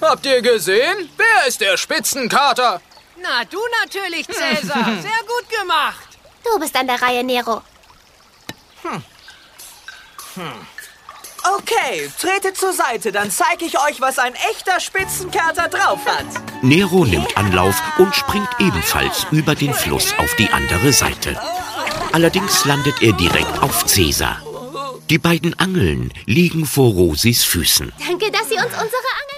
Habt ihr gesehen? Wer ist der Spitzenkater? Na, du natürlich, Cäsar. Sehr gut gemacht. Du bist an der Reihe, Nero. Okay, tretet zur Seite, dann zeige ich euch, was ein echter Spitzenkater drauf hat. Nero nimmt Anlauf und springt ebenfalls über den Fluss auf die andere Seite. Allerdings landet er direkt auf Cäsar. Die beiden Angeln liegen vor Rosis Füßen. Danke, dass Sie uns unsere Angel